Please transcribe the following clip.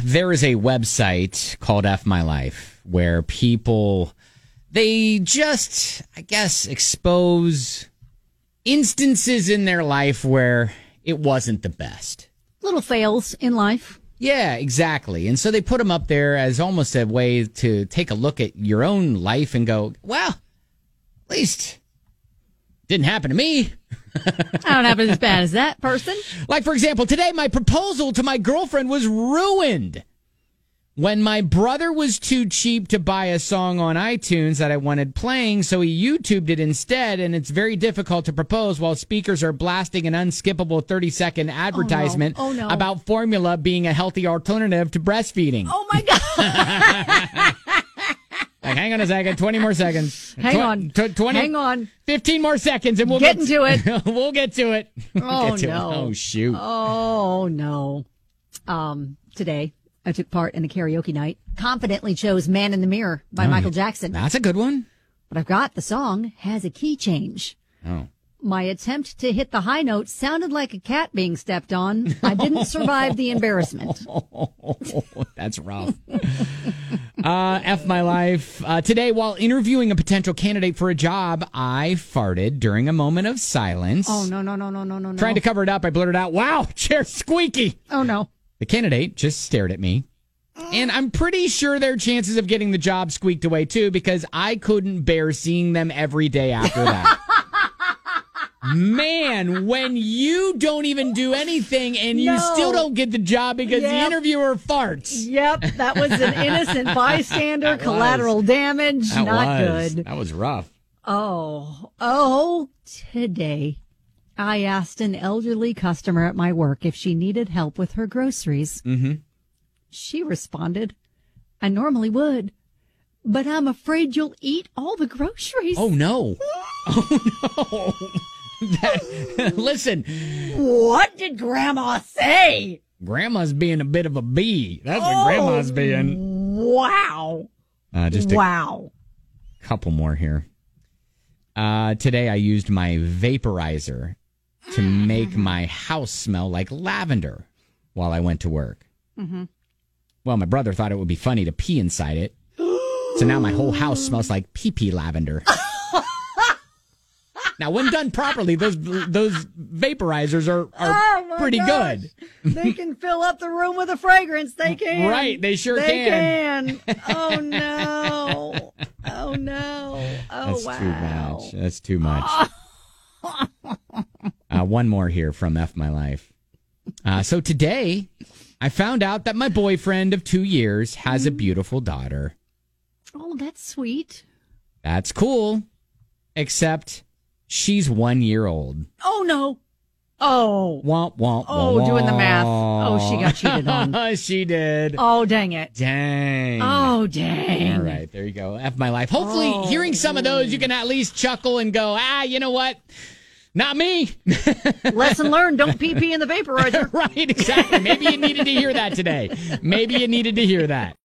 there is a website called F My Life where people, they just, I guess, expose instances in their life where it wasn't the best. Little fails in life. Yeah, exactly. And so they put them up there as almost a way to take a look at your own life and go, well, at least didn't happen to me. I don't happen as bad as that person. Like, for example, today my proposal to my girlfriend was ruined when my brother was too cheap to buy a song on iTunes that I wanted playing, so he YouTubed it instead, and it's very difficult to propose while speakers are blasting an unskippable 30-second advertisement about formula being a healthy alternative to breastfeeding. Oh, my God. Like, hang on a second, 20 more seconds. Hang on. 15 more seconds, and we'll get into it. We'll get to it. Oh, no. Oh, shoot. Oh, no. Today, I took part in a karaoke night. Confidently chose Man in the Mirror by Michael Jackson. That's a good one. But I've got the song has a key change. Oh. My attempt to hit the high note sounded like a cat being stepped on. I didn't survive the embarrassment. That's rough. F My Life. Today, while interviewing a potential candidate for a job, I farted during a moment of silence. Oh, no. Trying to cover it up, I blurted out, "Wow, chair's squeaky." Oh, no. The candidate just stared at me. And I'm pretty sure their chances of getting the job squeaked away, too, because I couldn't bear seeing them every day after that. Man, when you don't even do anything and you still don't get the job because the interviewer farts. Yep, that was an innocent bystander, collateral damage, not good. That was rough. Oh, today I asked an elderly customer at my work if she needed help with her groceries. Mm-hmm. She responded, "I normally would, but I'm afraid you'll eat all the groceries." Oh, no. Oh, no. Listen. What did Grandma say? Grandma's being a bit of a bee. That's what Grandma's being. Wow. Just a couple more here. Today I used my vaporizer to make my house smell like lavender while I went to work. Mm-hmm. Well, my brother thought it would be funny to pee inside it. So now my whole house smells like pee-pee lavender. Now, when done properly, those vaporizers are pretty good. They can fill up the room with a fragrance. They can. Right, they sure can. They can. Oh, no. Oh, no. Oh, wow. That's too much. One more here from F My Life. So today, I found out that my boyfriend of 2 years has a beautiful daughter. Oh, that's sweet. That's cool. Except she's 1 year old. Oh, no. Oh. Womp, womp, womp. Doing the math. Oh, she got cheated on. She did. Oh, dang it. Dang. Oh, dang. All right, there you go. F My Life. Hopefully, hearing some of those, you can at least chuckle and go, you know what? Not me. Lesson learned. Don't pee in the vaporizer. Right, exactly. Maybe you needed to hear that today. Maybe you needed to hear that.